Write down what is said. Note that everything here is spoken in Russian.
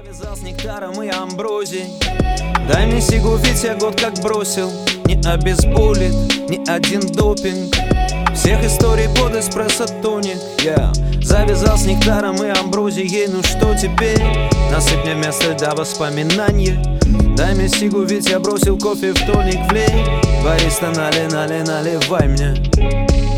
Завязал с нектаром и амброзией. Дай мне сигу, ведь я год как бросил. Не обезболит ни один допинг. Всех историй под эспрессо-тоник. Я завязал с нектаром и амброзией. Ну что теперь? Насыпь мне вместо льда воспоминания. Дай мне сигу, ведь я бросил кофе в тоник. Влей, бариста, наливай мне.